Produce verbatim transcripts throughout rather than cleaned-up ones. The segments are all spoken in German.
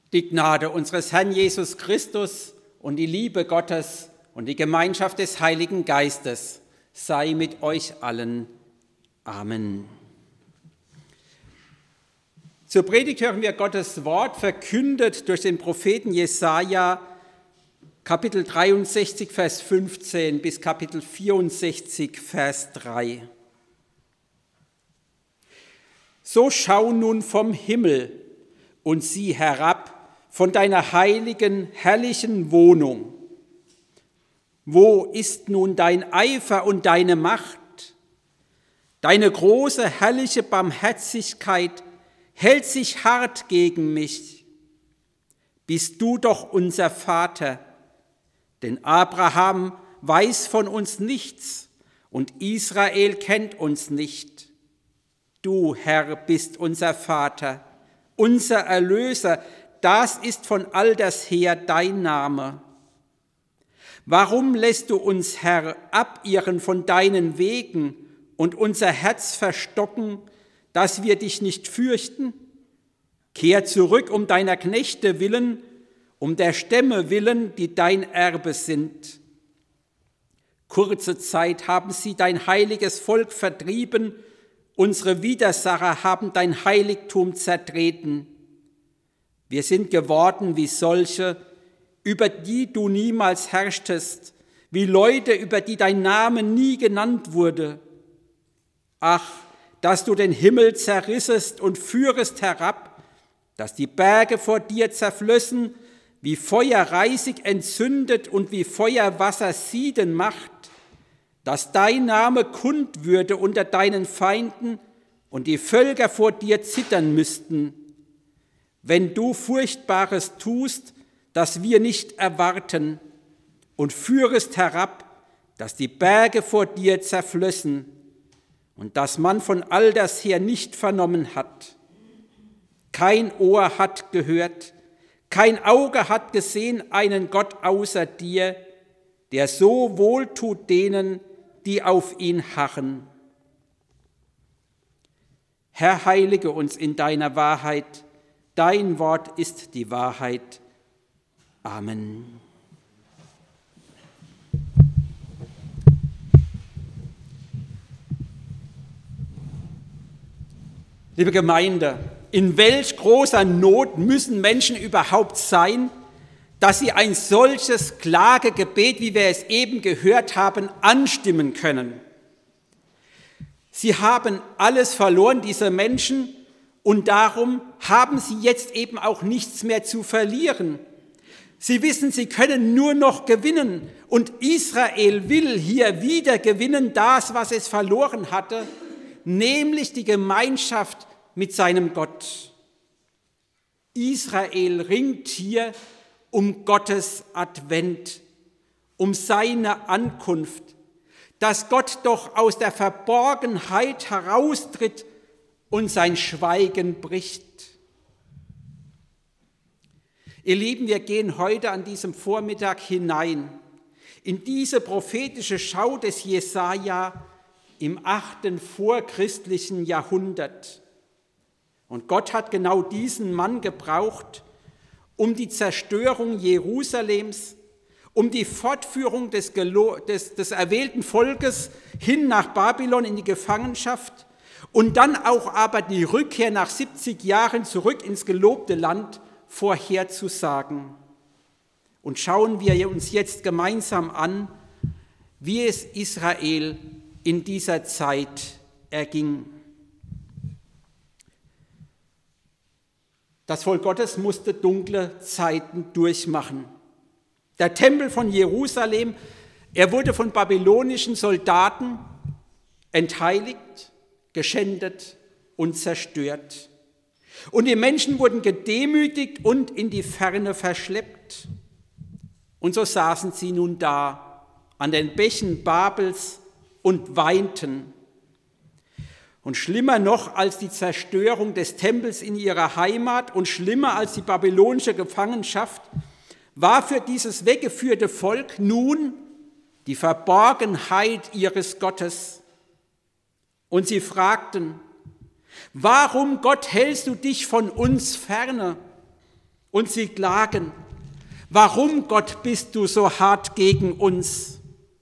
Die Gnade unseres Herrn Jesus Christus und die Liebe Gottes und die Gemeinschaft des Heiligen Geistes sei mit euch allen. Amen. Zur Predigt hören wir Gottes Wort, verkündet durch den Propheten Jesaja, Kapitel dreiundsechzig, Vers fünfzehn bis Kapitel vierundsechzig, Vers drei. So schau nun vom Himmel und sieh herab von deiner heiligen, herrlichen Wohnung. Wo ist nun dein Eifer und deine Macht? Deine große, herrliche Barmherzigkeit hält sich hart gegen mich. Bist du doch unser Vater, denn Abraham weiß von uns nichts und Israel kennt uns nicht. Du, Herr, bist unser Vater, unser Erlöser, das ist von alters her dein Name. Warum lässt du uns, Herr, abirren von deinen Wegen und unser Herz verstocken, dass wir dich nicht fürchten? Kehr zurück um deiner Knechte willen, um der Stämme willen, die dein Erbe sind. Kurze Zeit haben sie dein heiliges Volk vertrieben, unsere Widersacher haben dein Heiligtum zertreten. Wir sind geworden wie solche, über die du niemals herrschtest, wie Leute, über die dein Name nie genannt wurde. Ach, dass du den Himmel zerrissest und führest herab, dass die Berge vor dir zerflössen, wie Feuer Reisig entzündet und wie Feuerwasser sieden macht, dass dein Name kund würde unter deinen Feinden und die Völker vor dir zittern müssten, wenn du Furchtbares tust, das wir nicht erwarten, und führest herab, dass die Berge vor dir zerflössen und dass man von alters her nicht vernommen hat. Kein Ohr hat gehört, kein Auge hat gesehen einen Gott außer dir, der so wohltut denen, die auf ihn harren. Herr, heilige uns in deiner Wahrheit, dein Wort ist die Wahrheit. Amen. Liebe Gemeinde, in welch großer Not müssen Menschen überhaupt sein, dass sie ein solches Klagegebet, wie wir es eben gehört haben, anstimmen können? Sie haben alles verloren, diese Menschen, und darum haben sie jetzt eben auch nichts mehr zu verlieren. Sie wissen, sie können nur noch gewinnen, und Israel will hier wieder gewinnen, das, was es verloren hatte, nämlich die Gemeinschaft mit seinem Gott. Israel ringt hier um Gottes Advent, um seine Ankunft, dass Gott doch aus der Verborgenheit heraustritt und sein Schweigen bricht. Ihr Lieben, wir gehen heute an diesem Vormittag hinein in diese prophetische Schau des Jesaja im achten vorchristlichen Jahrhundert. Und Gott hat genau diesen Mann gebraucht, um die Zerstörung Jerusalems, um die Fortführung des, des, des erwählten Volkes hin nach Babylon in die Gefangenschaft und dann auch aber die Rückkehr nach siebzig Jahren zurück ins gelobte Land vorherzusagen. Und schauen wir uns jetzt gemeinsam an, wie es Israel in dieser Zeit erging. Das Volk Gottes musste dunkle Zeiten durchmachen. Der Tempel von Jerusalem, er wurde von babylonischen Soldaten entheiligt, geschändet und zerstört. Und die Menschen wurden gedemütigt und in die Ferne verschleppt. Und so saßen sie nun da an den Bächen Babels und weinten. Und schlimmer noch als die Zerstörung des Tempels in ihrer Heimat und schlimmer als die babylonische Gefangenschaft war für dieses weggeführte Volk nun die Verborgenheit ihres Gottes. Und sie fragten: Warum, Gott, hältst du dich von uns ferne und sie klagen: Warum, Gott, bist du so hart gegen uns?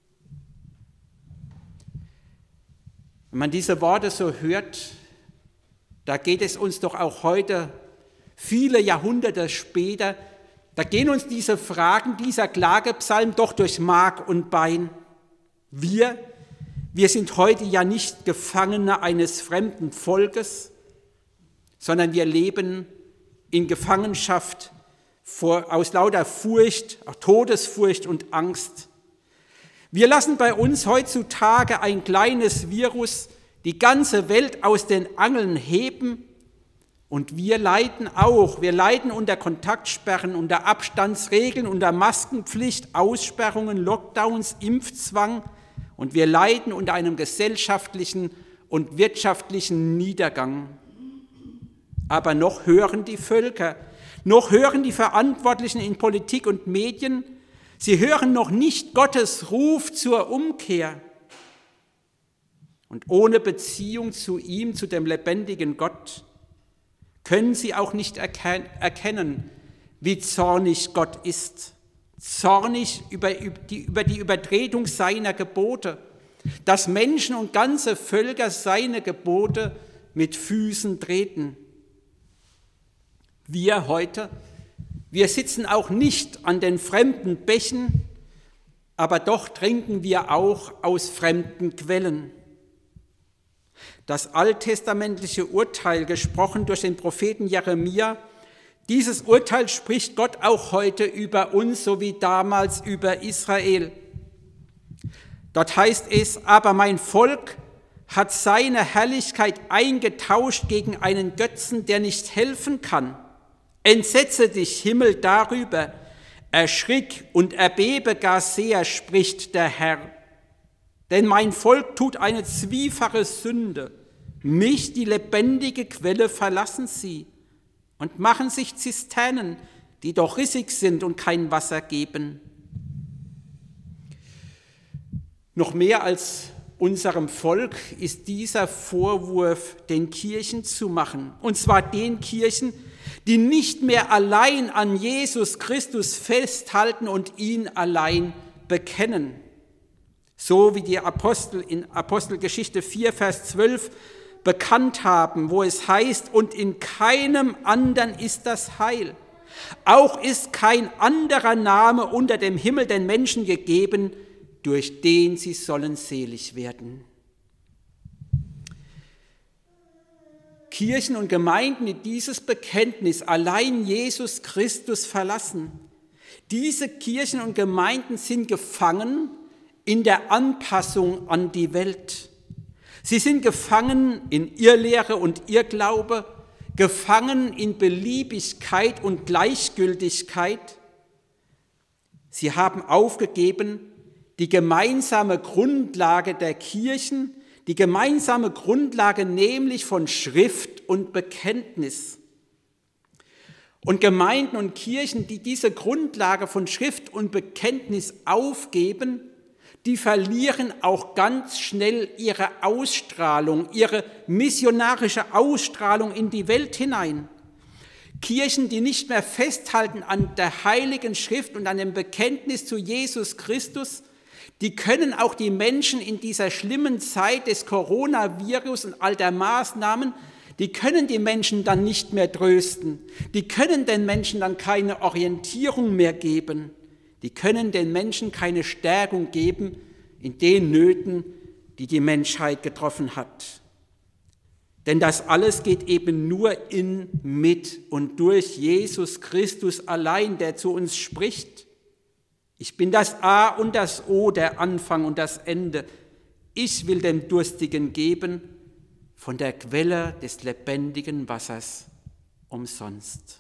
Wenn man diese Worte so hört, da geht es uns doch auch heute, viele Jahrhunderte später, da gehen uns diese Fragen, dieser Klagepsalm doch durch Mark und Bein. Wir, wir sind heute ja nicht Gefangene eines fremden Volkes, sondern wir leben in Gefangenschaft vor, aus lauter Furcht, Todesfurcht und Angst. Wir lassen bei uns heutzutage ein kleines Virus die ganze Welt aus den Angeln heben und wir leiden auch. Wir leiden unter Kontaktsperren, unter Abstandsregeln, unter Maskenpflicht, Aussperrungen, Lockdowns, Impfzwang und wir leiden unter einem gesellschaftlichen und wirtschaftlichen Niedergang. Aber noch hören die Völker, noch hören die Verantwortlichen in Politik und Medien, sie hören noch nicht Gottes Ruf zur Umkehr. Und ohne Beziehung zu ihm, zu dem lebendigen Gott, können sie auch nicht erkennen, wie zornig Gott ist. Zornig über die, über die Übertretung seiner Gebote, dass Menschen und ganze Völker seine Gebote mit Füßen treten. Wir heute, wir sitzen auch nicht an den fremden Bächen, aber doch trinken wir auch aus fremden Quellen. Das alttestamentliche Urteil, gesprochen durch den Propheten Jeremia, dieses Urteil spricht Gott auch heute über uns, so wie damals über Israel. Dort heißt es: Aber mein Volk hat seine Herrlichkeit eingetauscht gegen einen Götzen, der nicht helfen kann. Entsetze dich, Himmel, darüber, erschrick und erbebe gar sehr, spricht der Herr. Denn mein Volk tut eine zwiefache Sünde. Mich, die lebendige Quelle, verlassen sie und machen sich Zisternen, die doch rissig sind und kein Wasser geben. Noch mehr als unserem Volk ist dieser Vorwurf den Kirchen zu machen, und zwar den Kirchen, die nicht mehr allein an Jesus Christus festhalten und ihn allein bekennen. So wie die Apostel in Apostelgeschichte vier, Vers zwölf bekannt haben, wo es heißt: Und in keinem anderen ist das Heil. Auch ist kein anderer Name unter dem Himmel den Menschen gegeben, durch den sie sollen selig werden. Kirchen und Gemeinden, die dieses Bekenntnis allein Jesus Christus verlassen, diese Kirchen und Gemeinden sind gefangen in der Anpassung an die Welt. Sie sind gefangen in Irrlehre und Irrglaube, gefangen in Beliebigkeit und Gleichgültigkeit. Sie haben aufgegeben, die gemeinsame Grundlage der Kirchen, die gemeinsame Grundlage nämlich von Schrift und Bekenntnis. Und Gemeinden und Kirchen, die diese Grundlage von Schrift und Bekenntnis aufgeben, die verlieren auch ganz schnell ihre Ausstrahlung, ihre missionarische Ausstrahlung in die Welt hinein. Kirchen, die nicht mehr festhalten an der Heiligen Schrift und an dem Bekenntnis zu Jesus Christus, die können auch die Menschen in dieser schlimmen Zeit des Coronavirus und all der Maßnahmen, die können die Menschen dann nicht mehr trösten. Die können den Menschen dann keine Orientierung mehr geben. Die können den Menschen keine Stärkung geben in den Nöten, die die Menschheit getroffen hat. Denn das alles geht eben nur in, mit und durch Jesus Christus allein, der zu uns spricht. Ich bin das A und das O, der Anfang und das Ende. Ich will dem Durstigen geben von der Quelle des lebendigen Wassers umsonst.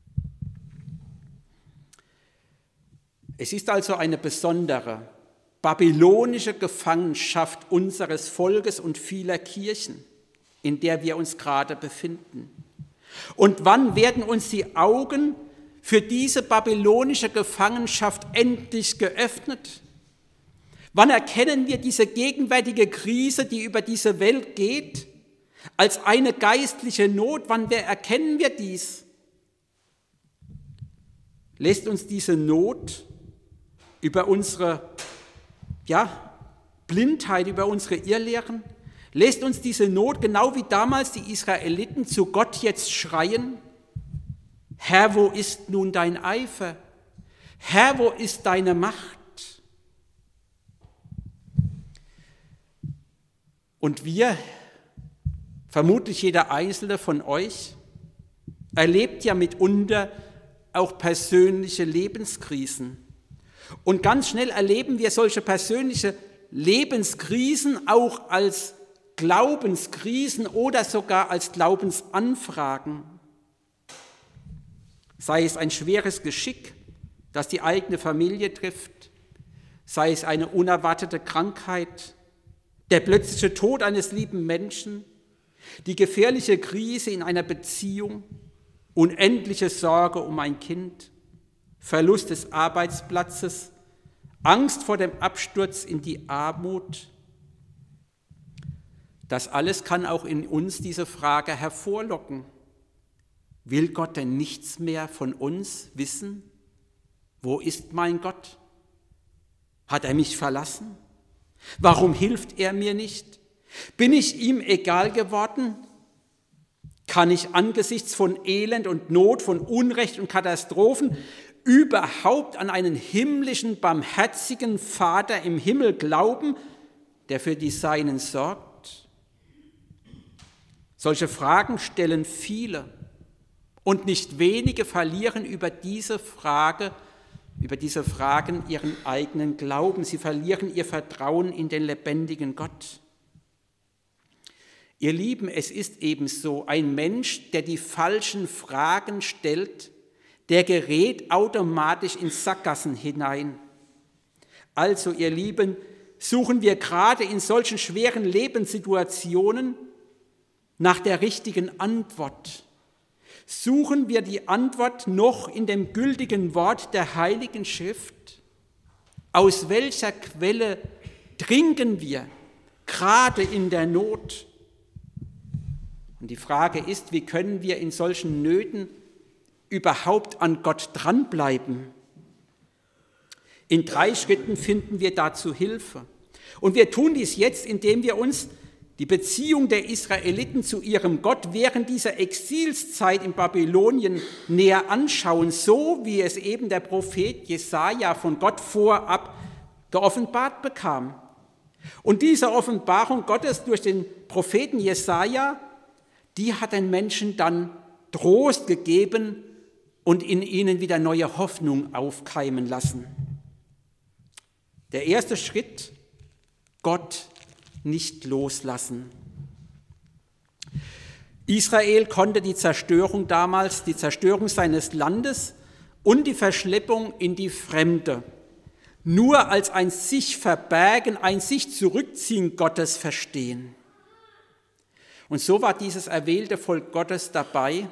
Es ist also eine besondere babylonische Gefangenschaft unseres Volkes und vieler Kirchen, in der wir uns gerade befinden. Und wann werden uns die Augen für diese babylonische Gefangenschaft endlich geöffnet? Wann erkennen wir diese gegenwärtige Krise, die über diese Welt geht, als eine geistliche Not? Wann erkennen wir dies? Lässt uns diese Not über unsere ja, Blindheit, über unsere Irrlehren, lässt uns diese Not, genau wie damals die Israeliten, zu Gott jetzt schreien: Herr, wo ist nun dein Eifer? Herr, wo ist deine Macht? Und wir, vermutlich jeder Einzelne von euch, erlebt ja mitunter auch persönliche Lebenskrisen. Und ganz schnell erleben wir solche persönliche Lebenskrisen auch als Glaubenskrisen oder sogar als Glaubensanfragen. Sei es ein schweres Geschick, das die eigene Familie trifft, sei es eine unerwartete Krankheit, der plötzliche Tod eines lieben Menschen, die gefährliche Krise in einer Beziehung, unendliche Sorge um ein Kind, Verlust des Arbeitsplatzes, Angst vor dem Absturz in die Armut. Das alles kann auch in uns diese Frage hervorlocken: Will Gott denn nichts mehr von uns wissen? Wo ist mein Gott? Hat er mich verlassen? Warum hilft er mir nicht? Bin ich ihm egal geworden? Kann ich angesichts von Elend und Not, von Unrecht und Katastrophen überhaupt an einen himmlischen, barmherzigen Vater im Himmel glauben, der für die Seinen sorgt? Solche Fragen stellen viele, und nicht wenige verlieren über diese Frage Über diese Fragen ihren eigenen Glauben. Sie verlieren ihr Vertrauen in den lebendigen Gott. Ihr Lieben, es ist ebenso: Ein Mensch, der die falschen Fragen stellt, der gerät automatisch in Sackgassen hinein. Also, ihr Lieben, suchen wir gerade in solchen schweren Lebenssituationen nach der richtigen Antwort. Suchen wir die Antwort noch in dem gültigen Wort der Heiligen Schrift? Aus welcher Quelle trinken wir, gerade in der Not? Und die Frage ist, wie können wir in solchen Nöten überhaupt an Gott dranbleiben? In drei Schritten finden wir dazu Hilfe. Und wir tun dies jetzt, indem wir uns die Beziehung der Israeliten zu ihrem Gott während dieser Exilszeit in Babylonien näher anschauen, so wie es eben der Prophet Jesaja von Gott vorab geoffenbart bekam. Und diese Offenbarung Gottes durch den Propheten Jesaja, die hat den Menschen dann Trost gegeben und in ihnen wieder neue Hoffnung aufkeimen lassen. Der erste Schritt: Gott nicht loslassen. Israel konnte die Zerstörung damals, die Zerstörung seines Landes und die Verschleppung in die Fremde nur als ein sich verbergen, ein sich zurückziehen Gottes verstehen. Und so war dieses erwählte Volk Gottes dabei,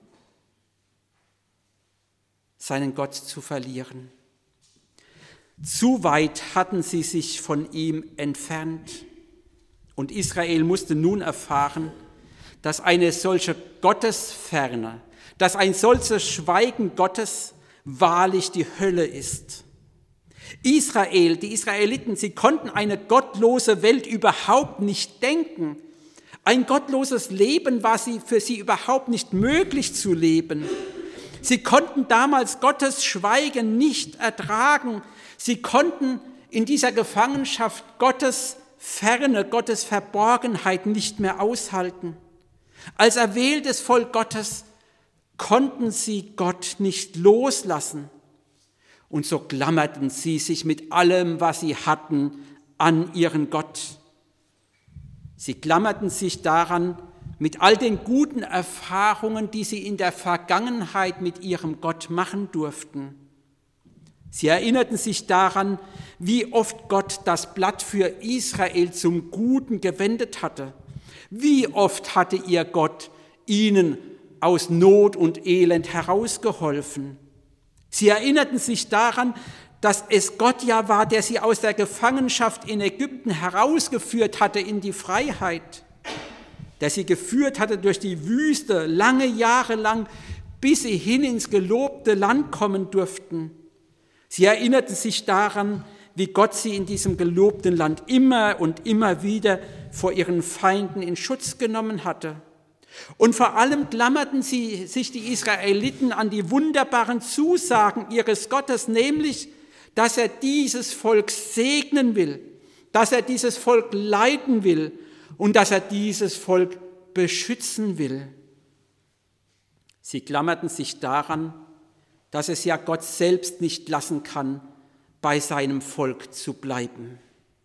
seinen Gott zu verlieren. Zu weit hatten sie sich von ihm entfernt. Und Israel musste nun erfahren, dass eine solche Gottesferne, dass ein solches Schweigen Gottes wahrlich die Hölle ist. Israel, die Israeliten, sie konnten eine gottlose Welt überhaupt nicht denken. Ein gottloses Leben war sie, für sie überhaupt nicht möglich zu leben. Sie konnten damals Gottes Schweigen nicht ertragen. Sie konnten in dieser Gefangenschaft Gottes Ferne, Gottes Verborgenheit nicht mehr aushalten. Als erwähltes Volk Gottes konnten sie Gott nicht loslassen. Und so klammerten sie sich mit allem, was sie hatten, an ihren Gott. Sie klammerten sich daran mit all den guten Erfahrungen, die sie in der Vergangenheit mit ihrem Gott machen durften. Sie erinnerten sich daran, wie oft Gott das Blatt für Israel zum Guten gewendet hatte. Wie oft hatte ihr Gott ihnen aus Not und Elend herausgeholfen. Sie erinnerten sich daran, dass es Gott ja war, der sie aus der Gefangenschaft in Ägypten herausgeführt hatte in die Freiheit, der sie geführt hatte durch die Wüste lange Jahre lang, bis sie hin ins gelobte Land kommen durften. Sie erinnerten sich daran, wie Gott sie in diesem gelobten Land immer und immer wieder vor ihren Feinden in Schutz genommen hatte. Und vor allem klammerten sie sich die Israeliten an die wunderbaren Zusagen ihres Gottes, nämlich, dass er dieses Volk segnen will, dass er dieses Volk leiten will und dass er dieses Volk beschützen will. Sie klammerten sich daran, dass es ja Gott selbst nicht lassen kann, bei seinem Volk zu bleiben.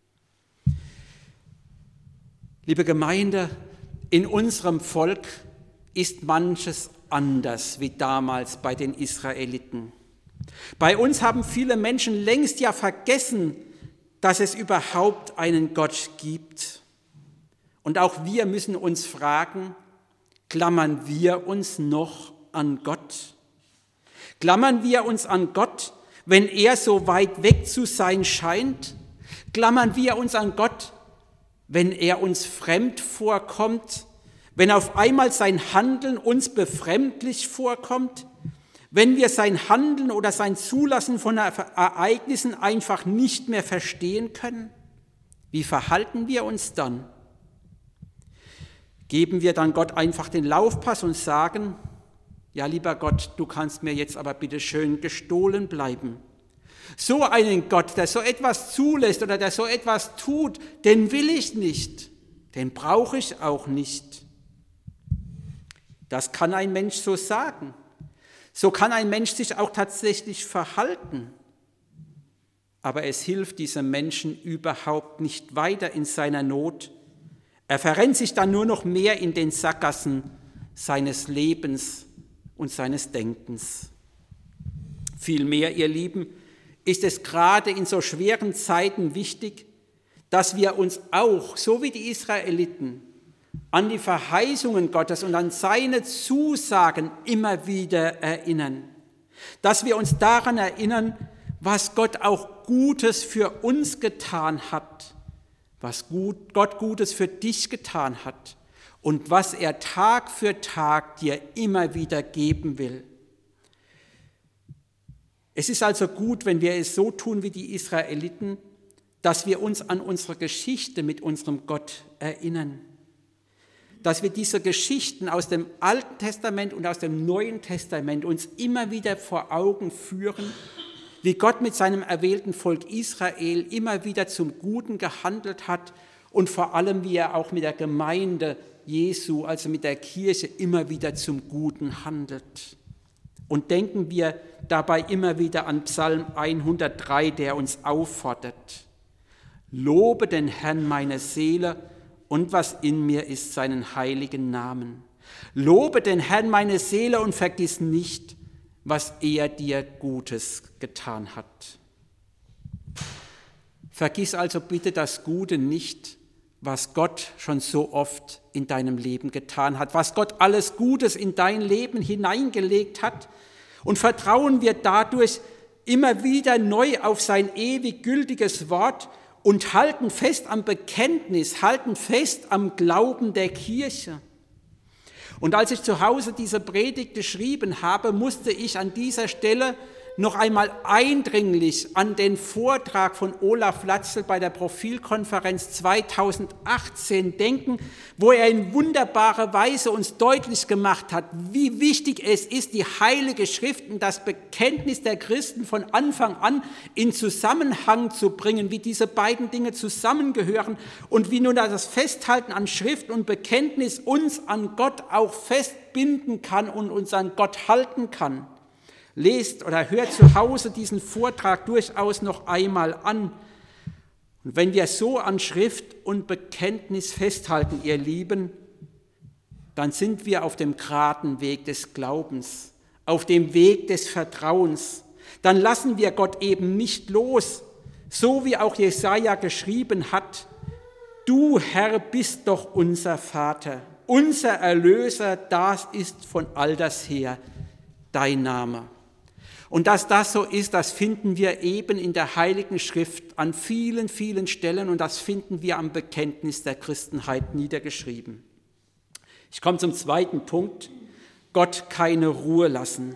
Liebe Gemeinde, in unserem Volk ist manches anders wie damals bei den Israeliten. Bei uns haben viele Menschen längst ja vergessen, dass es überhaupt einen Gott gibt. Und auch wir müssen uns fragen, klammern wir uns noch an Gott? Klammern wir uns an Gott, wenn er so weit weg zu sein scheint? Klammern wir uns an Gott, wenn er uns fremd vorkommt, wenn auf einmal sein Handeln uns befremdlich vorkommt, wenn wir sein Handeln oder sein Zulassen von Ereignissen einfach nicht mehr verstehen können? Wie verhalten wir uns dann? Geben wir dann Gott einfach den Laufpass und sagen, ja, lieber Gott, du kannst mir jetzt aber bitte schön gestohlen bleiben. So einen Gott, der so etwas zulässt oder der so etwas tut, den will ich nicht, den brauche ich auch nicht. Das kann ein Mensch so sagen. So kann ein Mensch sich auch tatsächlich verhalten. Aber es hilft diesem Menschen überhaupt nicht weiter in seiner Not. Er verrennt sich dann nur noch mehr in den Sackgassen seines Lebens und seines Denkens. Vielmehr, ihr Lieben, ist es gerade in so schweren Zeiten wichtig, dass wir uns auch, so wie die Israeliten, an die Verheißungen Gottes und an seine Zusagen immer wieder erinnern. Dass wir uns daran erinnern, was Gott auch Gutes für uns getan hat, was Gott Gutes für dich getan hat und was er Tag für Tag dir immer wieder geben will. Es ist also gut, wenn wir es so tun wie die Israeliten, dass wir uns an unsere Geschichte mit unserem Gott erinnern. Dass wir diese Geschichten aus dem Alten Testament und aus dem Neuen Testament uns immer wieder vor Augen führen, wie Gott mit seinem erwählten Volk Israel immer wieder zum Guten gehandelt hat und vor allem, wie er auch mit der Gemeinde Jesu, also mit der Kirche, immer wieder zum Guten handelt. Und denken wir dabei immer wieder an Psalm hundertdrei, der uns auffordert. Lobe den Herrn meine Seele und was in mir ist, seinen heiligen Namen. Lobe den Herrn meine Seele und vergiss nicht, was er dir Gutes getan hat. Vergiss also bitte das Gute nicht, was Gott schon so oft in deinem Leben getan hat, was Gott alles Gutes in dein Leben hineingelegt hat, und vertrauen wir dadurch immer wieder neu auf sein ewig gültiges Wort und halten fest am Bekenntnis, halten fest am Glauben der Kirche. Und als ich zu Hause diese Predigt geschrieben habe, musste ich an dieser Stelle noch einmal eindringlich an den Vortrag von Olaf Latzel bei der Profilkonferenz zweitausendachtzehn denken, wo er in wunderbarer Weise uns deutlich gemacht hat, wie wichtig es ist, die Heilige Schrift und das Bekenntnis der Christen von Anfang an in Zusammenhang zu bringen, wie diese beiden Dinge zusammengehören und wie nun das Festhalten an Schrift und Bekenntnis uns an Gott auch festbinden kann und uns an Gott halten kann. Lest oder hört zu Hause diesen Vortrag durchaus noch einmal an. Und wenn wir so an Schrift und Bekenntnis festhalten, ihr Lieben, dann sind wir auf dem geraden Weg des Glaubens, auf dem Weg des Vertrauens. Dann lassen wir Gott eben nicht los, so wie auch Jesaja geschrieben hat: Du, Herr, bist doch unser Vater, unser Erlöser, das ist von alters her dein Name. Und dass das so ist, das finden wir eben in der Heiligen Schrift an vielen, vielen Stellen, und das finden wir am Bekenntnis der Christenheit niedergeschrieben. Ich komme zum zweiten Punkt, Gott keine Ruhe lassen.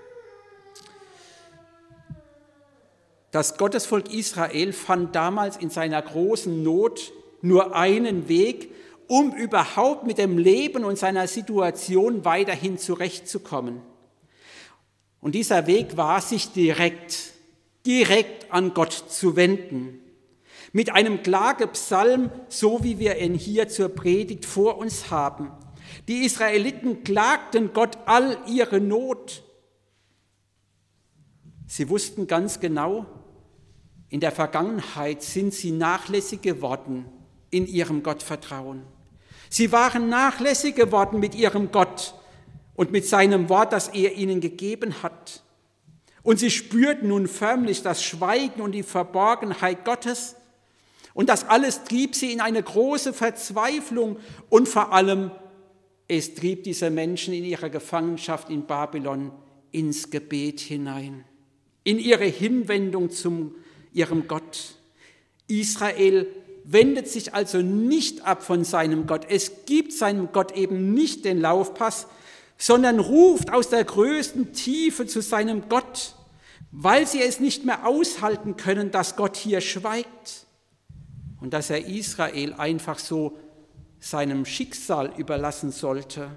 Das Gottesvolk Israel fand damals in seiner großen Not nur einen Weg, um überhaupt mit dem Leben und seiner Situation weiterhin zurechtzukommen. Und dieser Weg war, sich direkt, direkt an Gott zu wenden. Mit einem Klagepsalm, so wie wir ihn hier zur Predigt vor uns haben. Die Israeliten klagten Gott all ihre Not. Sie wussten ganz genau, in der Vergangenheit sind sie nachlässig geworden in ihrem Gottvertrauen. Sie waren nachlässig geworden mit ihrem Gott und mit seinem Wort, das er ihnen gegeben hat. Und sie spürten nun förmlich das Schweigen und die Verborgenheit Gottes. Und das alles trieb sie in eine große Verzweiflung und vor allem, es trieb diese Menschen in ihrer Gefangenschaft in Babylon ins Gebet hinein, in ihre Hinwendung zu ihrem Gott. Israel wendet sich also nicht ab von seinem Gott. Es gibt seinem Gott eben nicht den Laufpass, sondern ruft aus der größten Tiefe zu seinem Gott, weil sie es nicht mehr aushalten können, dass Gott hier schweigt und dass er Israel einfach so seinem Schicksal überlassen sollte.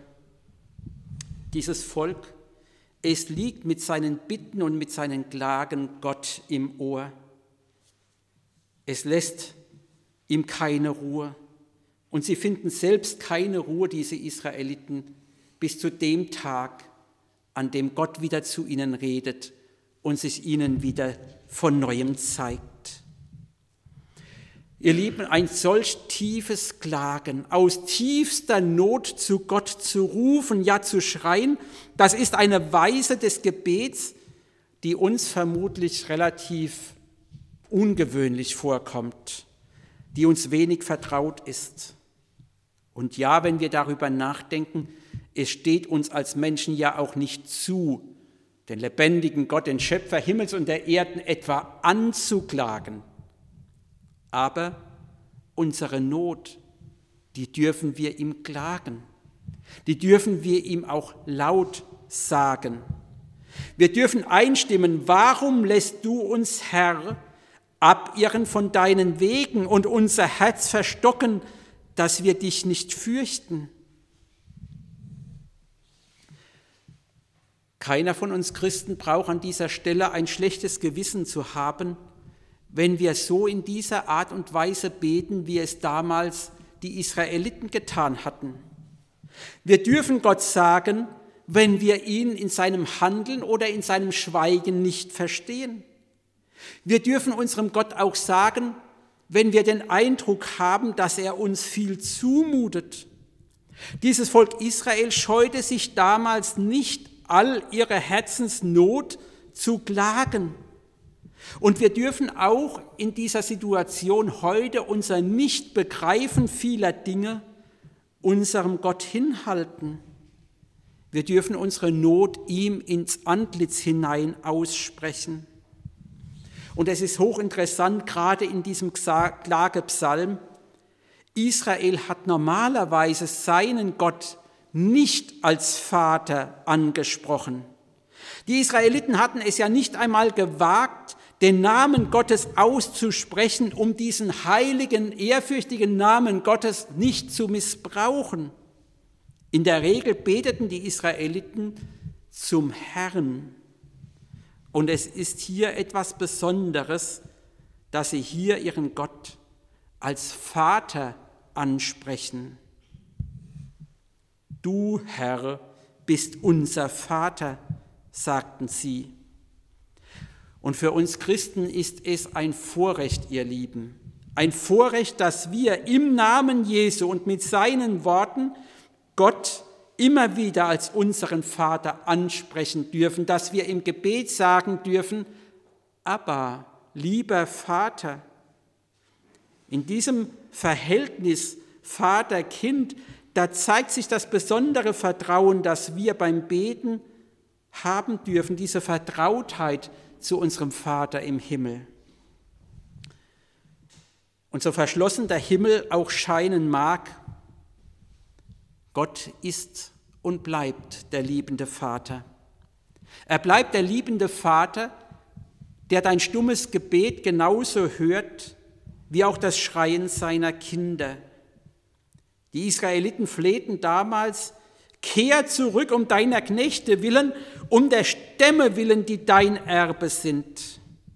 Dieses Volk, es liegt mit seinen Bitten und mit seinen Klagen Gott im Ohr. Es lässt ihm keine Ruhe. Und sie finden selbst keine Ruhe, diese Israeliten, bis zu dem Tag, an dem Gott wieder zu ihnen redet und sich ihnen wieder von Neuem zeigt. Ihr Lieben, ein solch tiefes Klagen, aus tiefster Not zu Gott zu rufen, ja zu schreien, das ist eine Weise des Gebets, die uns vermutlich relativ ungewöhnlich vorkommt, die uns wenig vertraut ist. Und ja, wenn wir darüber nachdenken, es steht uns als Menschen ja auch nicht zu, den lebendigen Gott, den Schöpfer Himmels und der Erden etwa anzuklagen. Aber unsere Not, die dürfen wir ihm klagen. Die dürfen wir ihm auch laut sagen. Wir dürfen einstimmen, warum lässt du uns, Herr, abirren von deinen Wegen und unser Herz verstocken, dass wir dich nicht fürchten? Keiner von uns Christen braucht an dieser Stelle ein schlechtes Gewissen zu haben, wenn wir so in dieser Art und Weise beten, wie es damals die Israeliten getan hatten. Wir dürfen Gott sagen, wenn wir ihn in seinem Handeln oder in seinem Schweigen nicht verstehen. Wir dürfen unserem Gott auch sagen, wenn wir den Eindruck haben, dass er uns viel zumutet. Dieses Volk Israel scheute sich damals nicht, all ihre Herzensnot zu klagen. Und wir dürfen auch in dieser Situation heute unser Nichtbegreifen vieler Dinge unserem Gott hinhalten. Wir dürfen unsere Not ihm ins Antlitz hinein aussprechen. Und es ist hochinteressant, gerade in diesem Klagepsalm, Israel hat normalerweise seinen Gott nicht als Vater angesprochen. Die Israeliten hatten es ja nicht einmal gewagt, den Namen Gottes auszusprechen, um diesen heiligen, ehrfürchtigen Namen Gottes nicht zu missbrauchen. In der Regel beteten die Israeliten zum Herrn. Und es ist hier etwas Besonderes, dass sie hier ihren Gott als Vater ansprechen. Du, Herr, bist unser Vater, sagten sie. Und für uns Christen ist es ein Vorrecht, ihr Lieben, ein Vorrecht, dass wir im Namen Jesu und mit seinen Worten Gott immer wieder als unseren Vater ansprechen dürfen, dass wir im Gebet sagen dürfen, aber lieber Vater. In diesem Verhältnis Vater-Kind, da zeigt sich das besondere Vertrauen, das wir beim Beten haben dürfen, diese Vertrautheit zu unserem Vater im Himmel. Und so verschlossen der Himmel auch scheinen mag, Gott ist und bleibt der liebende Vater. Er bleibt der liebende Vater, der dein stummes Gebet genauso hört, wie auch das Schreien seiner Kinder. Die Israeliten flehten damals: Kehr zurück um deiner Knechte willen, um der Stämme willen, die dein Erbe sind.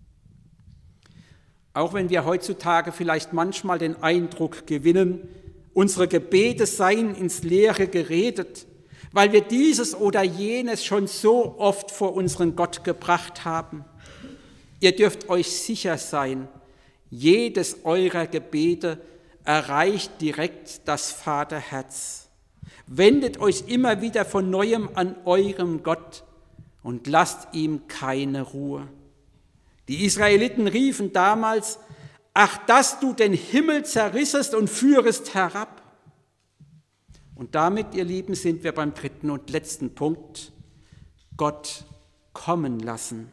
Auch wenn wir heutzutage vielleicht manchmal den Eindruck gewinnen, unsere Gebete seien ins Leere geredet, weil wir dieses oder jenes schon so oft vor unseren Gott gebracht haben. Ihr dürft euch sicher sein, jedes eurer Gebete erreicht direkt das Vaterherz. Wendet euch immer wieder von Neuem an eurem Gott und lasst ihm keine Ruhe. Die Israeliten riefen damals: Ach, dass du den Himmel zerrissest und führest herab. Und damit, ihr Lieben, sind wir beim dritten und letzten Punkt: Gott kommen lassen.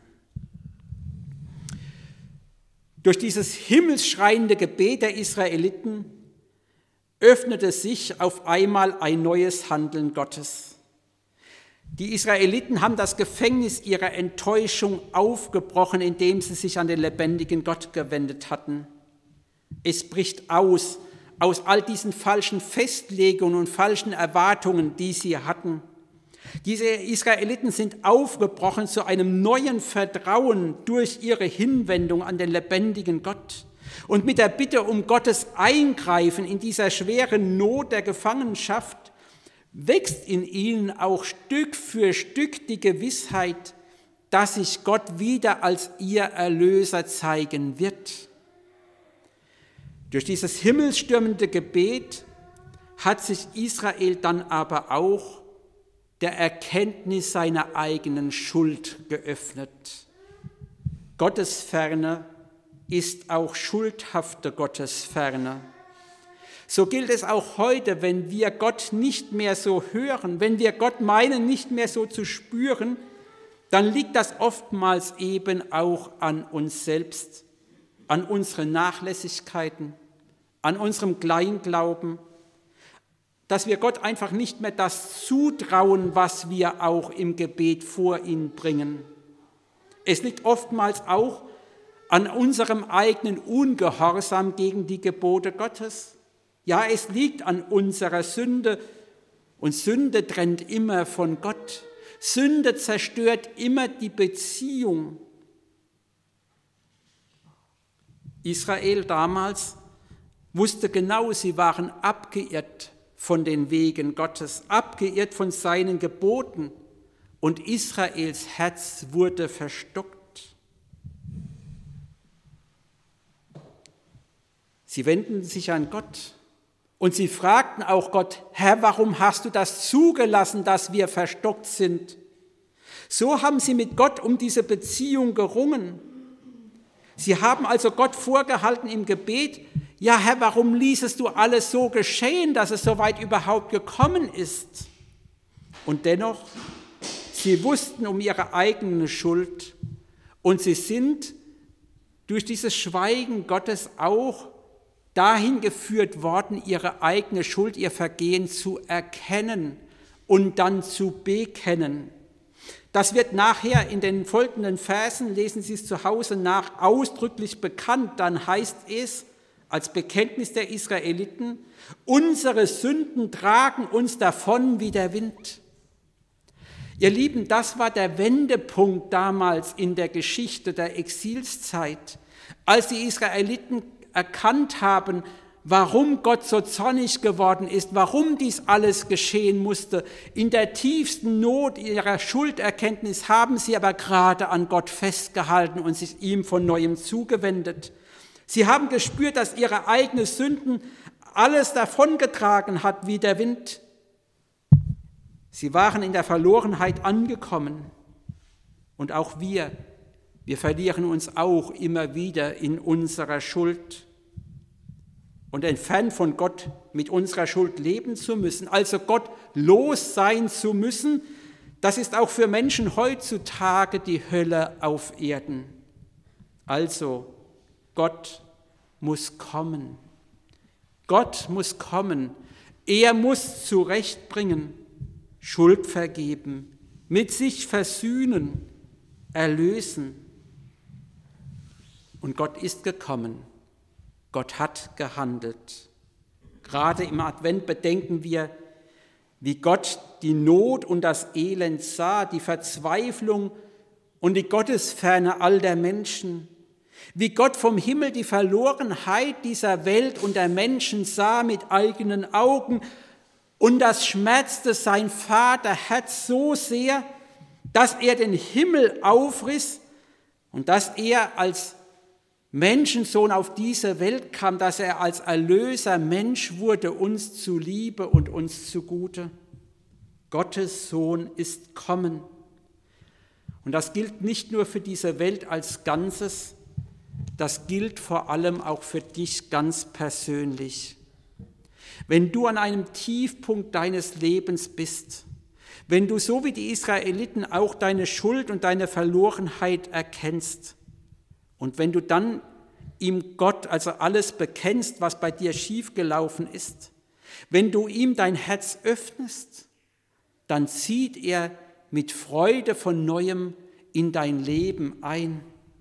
Durch dieses himmelsschreiende Gebet der Israeliten öffnete sich auf einmal ein neues Handeln Gottes. Die Israeliten haben das Gefängnis ihrer Enttäuschung aufgebrochen, indem sie sich an den lebendigen Gott gewendet hatten. Es bricht aus, aus all diesen falschen Festlegungen und falschen Erwartungen, die sie hatten. Diese Israeliten sind aufgebrochen zu einem neuen Vertrauen durch ihre Hinwendung an den lebendigen Gott. Und mit der Bitte um Gottes Eingreifen in dieser schweren Not der Gefangenschaft wächst in ihnen auch Stück für Stück die Gewissheit, dass sich Gott wieder als ihr Erlöser zeigen wird. Durch dieses himmelsstürmende Gebet hat sich Israel dann aber auch der Erkenntnis seiner eigenen Schuld geöffnet. Gottesferne ist auch schuldhafte Gottesferne. So gilt es auch heute, wenn wir Gott nicht mehr so hören, wenn wir Gott meinen, nicht mehr so zu spüren, dann liegt das oftmals eben auch an uns selbst, an unseren Nachlässigkeiten, an unserem Kleinglauben, dass wir Gott einfach nicht mehr das zutrauen, was wir auch im Gebet vor ihn bringen. Es liegt oftmals auch an unserem eigenen Ungehorsam gegen die Gebote Gottes. Ja, es liegt an unserer Sünde, und Sünde trennt immer von Gott. Sünde zerstört immer die Beziehung. Israel damals wusste genau, sie waren abgeirrt von den Wegen Gottes, abgeirrt von seinen Geboten, und Israels Herz wurde verstockt. Sie wendeten sich an Gott und sie fragten auch Gott: Herr, warum hast du das zugelassen, dass wir verstockt sind? So haben sie mit Gott um diese Beziehung gerungen. Sie haben also Gott vorgehalten im Gebet: Ja, Herr, warum ließest du alles so geschehen, dass es so weit überhaupt gekommen ist? Und dennoch, sie wussten um ihre eigene Schuld und sie sind durch dieses Schweigen Gottes auch dahin geführt worden, ihre eigene Schuld, ihr Vergehen zu erkennen und dann zu bekennen. Das wird nachher in den folgenden Versen, lesen Sie es zu Hause nach, ausdrücklich bekannt. Dann heißt es als Bekenntnis der Israeliten: Unsere Sünden tragen uns davon wie der Wind. Ihr Lieben, das war der Wendepunkt damals in der Geschichte der Exilszeit, als die Israeliten erkannt haben, warum Gott so zornig geworden ist, warum dies alles geschehen musste. In der tiefsten Not ihrer Schulderkenntnis haben sie aber gerade an Gott festgehalten und sich ihm von Neuem zugewendet. Sie haben gespürt, dass ihre eigenen Sünden alles davongetragen hat wie der Wind. Sie waren in der Verlorenheit angekommen. Und auch wir, wir verlieren uns auch immer wieder in unserer Schuld. Und entfernt von Gott mit unserer Schuld leben zu müssen, also Gott los sein zu müssen, das ist auch für Menschen heutzutage die Hölle auf Erden. Also Gott muss kommen. Gott muss kommen. Er muss zurechtbringen. Schuld vergeben, mit sich versöhnen, erlösen. Und Gott ist gekommen. Gott hat gehandelt. Gerade im Advent bedenken wir, wie Gott die Not und das Elend sah, die Verzweiflung und die Gottesferne all der Menschen. Wie Gott vom Himmel die Verlorenheit dieser Welt und der Menschen sah mit eigenen Augen, und das schmerzte sein Vaterherz so sehr, dass er den Himmel aufriss und dass er als Menschensohn auf diese Welt kam, dass er als Erlöser Mensch wurde, uns zuliebe und uns zugute. Gottes Sohn ist kommen. Und das gilt nicht nur für diese Welt als Ganzes, das gilt vor allem auch für dich ganz persönlich. Wenn du an einem Tiefpunkt deines Lebens bist, wenn du so wie die Israeliten auch deine Schuld und deine Verlorenheit erkennst und wenn du dann ihm Gott also alles bekennst, was bei dir schiefgelaufen ist, wenn du ihm dein Herz öffnest, dann zieht er mit Freude von Neuem in dein Leben ein.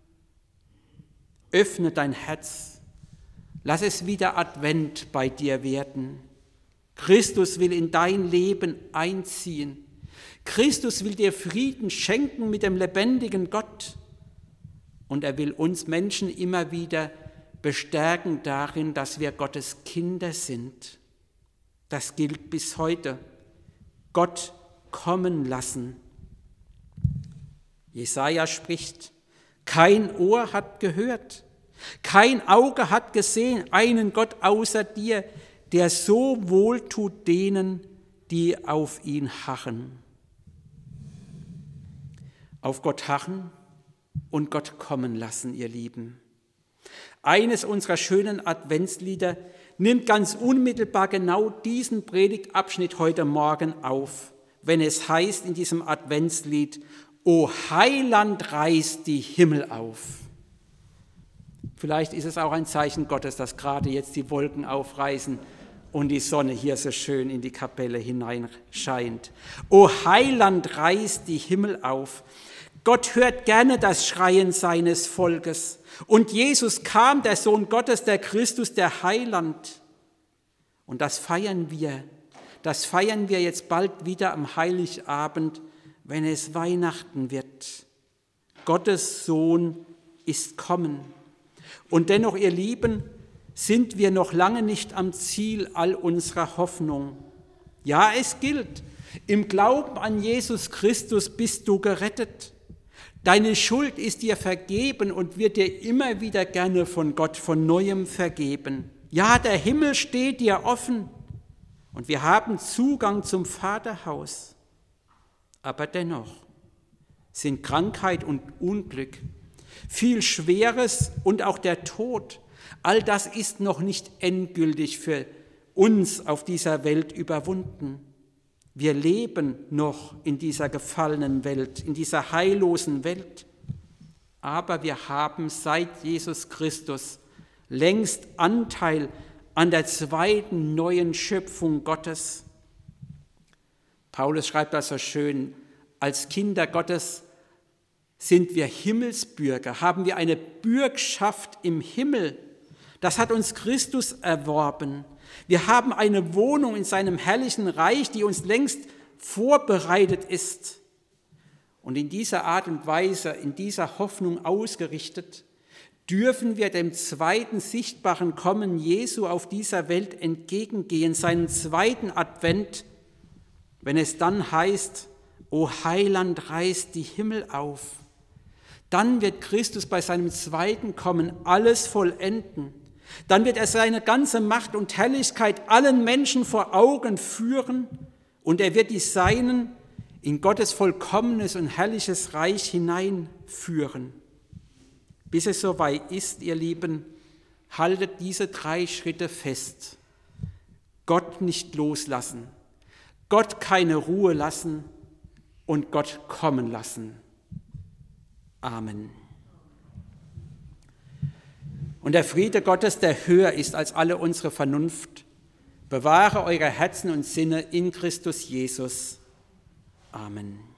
Öffne dein Herz, lass es wieder Advent bei dir werden. Christus will in dein Leben einziehen. Christus will dir Frieden schenken mit dem lebendigen Gott. Und er will uns Menschen immer wieder bestärken darin, dass wir Gottes Kinder sind. Das gilt bis heute. Gott kommen lassen. Jesaja spricht: Kein Ohr hat gehört, kein Auge hat gesehen einen Gott außer dir, der so wohltut denen, die auf ihn harren. Auf Gott harren und Gott kommen lassen, ihr Lieben. Eines unserer schönen Adventslieder nimmt ganz unmittelbar genau diesen Predigtabschnitt heute Morgen auf, wenn es heißt in diesem Adventslied: O Heiland, reiß die Himmel auf. Vielleicht ist es auch ein Zeichen Gottes, dass gerade jetzt die Wolken aufreißen und die Sonne hier so schön in die Kapelle hineinscheint. O Heiland, reiß die Himmel auf. Gott hört gerne das Schreien seines Volkes. Und Jesus kam, der Sohn Gottes, der Christus, der Heiland. Und das feiern wir. Das feiern wir jetzt bald wieder am Heiligabend, wenn es Weihnachten wird. Gottes Sohn ist kommen. Und dennoch, ihr Lieben, sind wir noch lange nicht am Ziel all unserer Hoffnung. Ja, es gilt, im Glauben an Jesus Christus bist du gerettet. Deine Schuld ist dir vergeben und wird dir immer wieder gerne von Gott von Neuem vergeben. Ja, der Himmel steht dir offen und wir haben Zugang zum Vaterhaus. Aber dennoch sind Krankheit und Unglück, viel Schweres und auch der Tod, all das ist noch nicht endgültig für uns auf dieser Welt überwunden. Wir leben noch in dieser gefallenen Welt, in dieser heillosen Welt. Aber wir haben seit Jesus Christus längst Anteil an der zweiten neuen Schöpfung Gottes. Paulus schreibt das so schön: Als Kinder Gottes sind wir Himmelsbürger, haben wir eine Bürgschaft im Himmel. Das hat uns Christus erworben. Wir haben eine Wohnung in seinem herrlichen Reich, die uns längst vorbereitet ist. Und in dieser Art und Weise, in dieser Hoffnung ausgerichtet, dürfen wir dem zweiten sichtbaren Kommen Jesu auf dieser Welt entgegengehen, seinen zweiten Advent, wenn es dann heißt: O Heiland, reiß die Himmel auf. Dann wird Christus bei seinem zweiten Kommen alles vollenden. Dann wird er seine ganze Macht und Herrlichkeit allen Menschen vor Augen führen und er wird die Seinen in Gottes vollkommenes und herrliches Reich hineinführen. Bis es soweit ist, ihr Lieben, haltet diese drei Schritte fest. Gott nicht loslassen, Gott keine Ruhe lassen und Gott kommen lassen. Amen. Und der Friede Gottes, der höher ist als alle unsere Vernunft, bewahre eure Herzen und Sinne in Christus Jesus. Amen.